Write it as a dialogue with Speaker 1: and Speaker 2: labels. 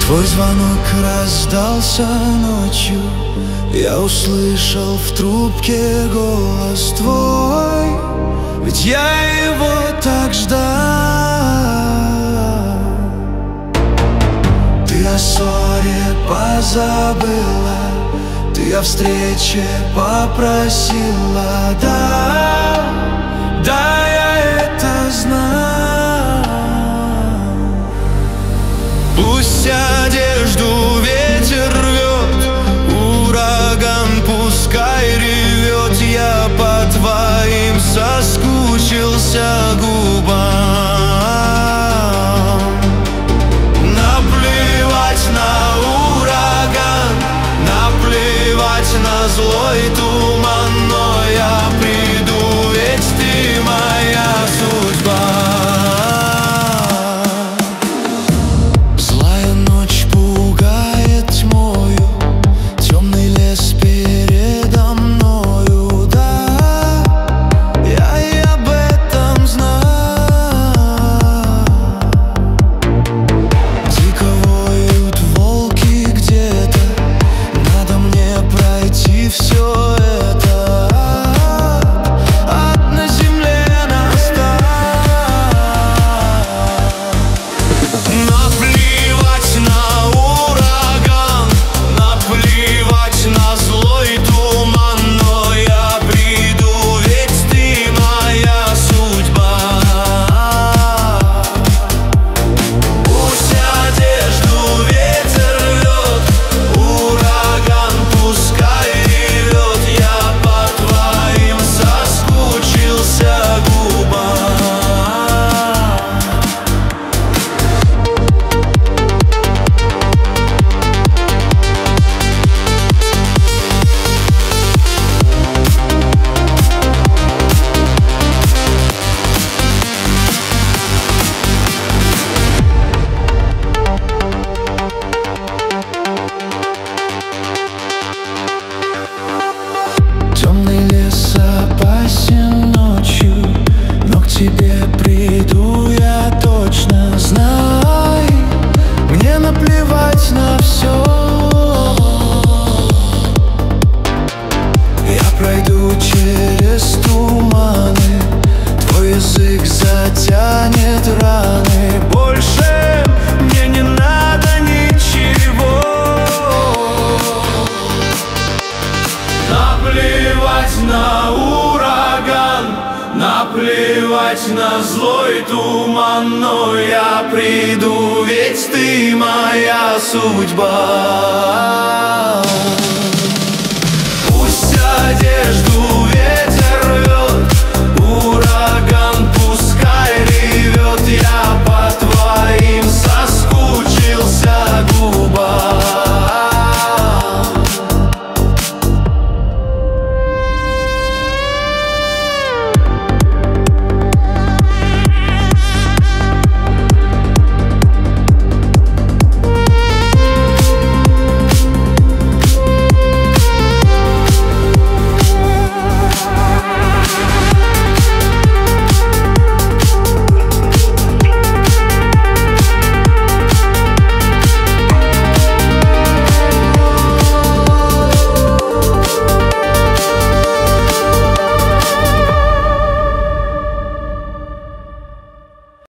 Speaker 1: Твой звонок раздался ночью, я услышал в трубке голос твой, ведь я его так ждал. Ты о ссоре позабыла, ты о встрече попросила. Да, я это знал. Пусть одежду ветер рвет, ураган пускай ревет, я по твоим соскучился губам. Наплевать на ураган, наплевать на злой туман, но я приду, ведь ты моя судьба. Тебе приду, я точно знай. Мне наплевать на все. Я пройду через туманы, твой язык затянет раны. Больше мне не надо ничего. Наплевать на ураган, наплевать на злой туман, но я приду, ведь ты моя судьба.